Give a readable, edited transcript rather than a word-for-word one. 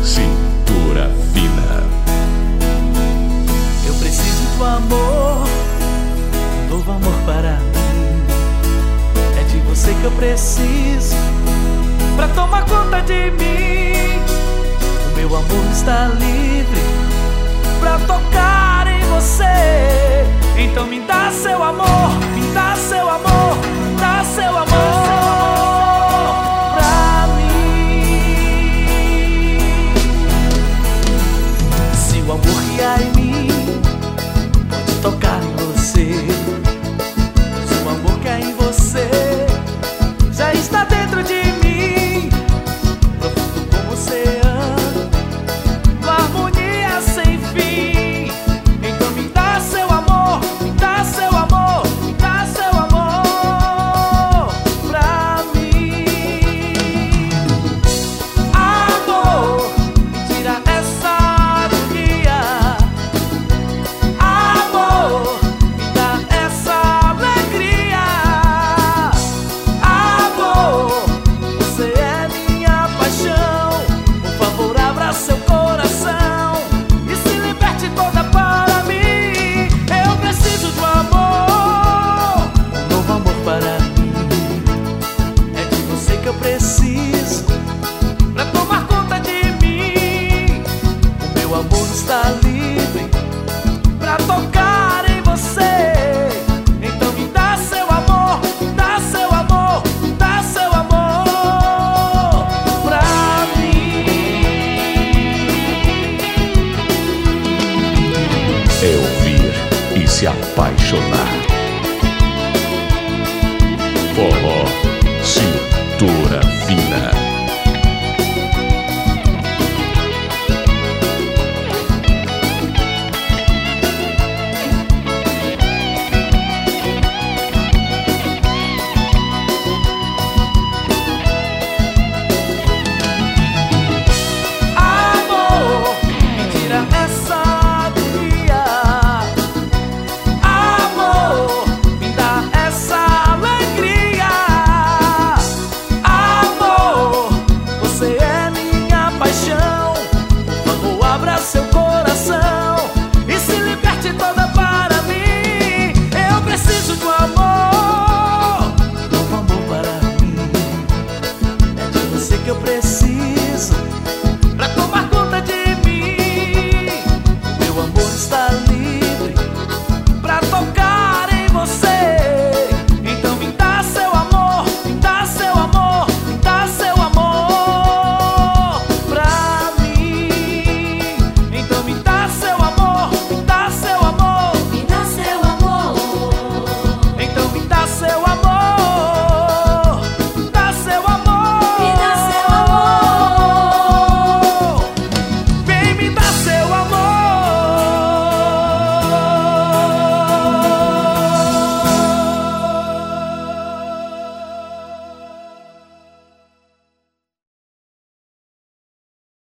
Cintura Fina. Eu preciso do amor, um novo amor para mim. É de você que eu preciso pra tomar conta de mim. O meu amor está livre pra tocar em você. Então me dá seu amor, me dá seu amor, dá seu amor pra mim. Se o amor que há em mim pode tocar em você, se o amor que há em você já está dentro de mim, profundo como o oceano, uma harmonia sem fim. Então me dá seu amor, me dá seu amor, me dá seu amor pra mim. Amor, me tira essa agonia. Amor, me dá essa alegria. Amor, você é minha paixão. Por favor, abra seu coração e se liberte toda para mim. Eu preciso do amor, um novo amor para mim. É de você que eu preciso pra tomar conta de mim. O meu amor está livre pra tocar em você. Então me dá seu amor, me dá seu amor, me dá seu amor pra mim. É ouvir e se apaixonar. Forró Cintura Fina.